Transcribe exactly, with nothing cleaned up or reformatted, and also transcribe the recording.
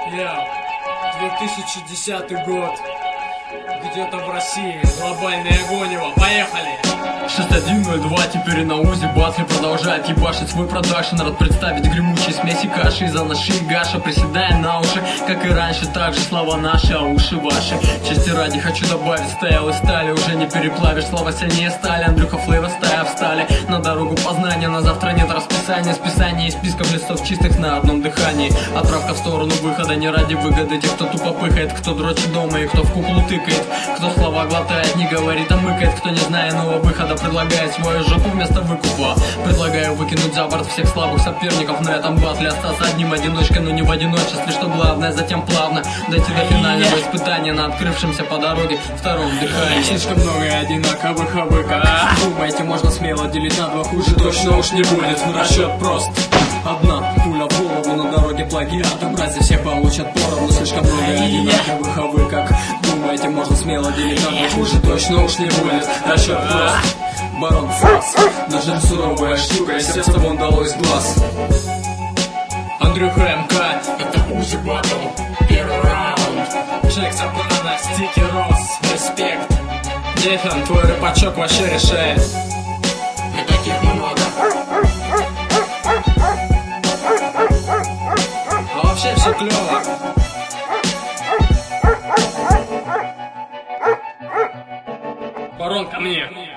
Я, две тысячи десятый год. Где-то в России глобальное гонево. Поехали! шесть один ноль два, теперь и на узе батли продолжает ебашить свой продакшн. Рад представить гремучие смеси каши из анаши и гаша, приседая на уши, как и раньше, также слова наши, а уши ваши. Чести ради хочу добавить, стоял и стали, уже не переплавишь, слова сильнее стали. Андрюха Флейва стая встали на дорогу познания, на завтра нет расписания, списания из списков листов чистых на одном дыхании. Отправка в сторону выхода не ради выгоды тех, кто тупо пыхает, кто дрочит дома и кто в куклу тыкает, кто слова глотает, не говорит, а мыкает, кто не зная нового выхода предлагает свою жопу вместо выкупа. Предлагаю выкинуть за борт всех слабых соперников на этом батле, остаться одним одиночкой, но не в одиночестве, что главное, затем плавно дойти до финального испытания на открывшемся по дороге втором дыхании. Слишком много одинаковых обыков. Думаете, можно смело делить на два, хуже точно уж не будет. Расчет прост. Одна пуля в голову, на дороге плагиатом, братья все получат поровну. Слишком много одинаковых обыков. Думаете, можно смело делить на два, хуже точно уж не будет. Расчет прост. Барон Фас, даже суровая штука, и сердце вон дало из глаз. Андрюха МК, это Узи Батл, первый раунд. Джек Сопрано, Стики Рос, респект. Дефен, твой рэпачок вообще решает. И таких много. А вообще все клево. Барон ко мне.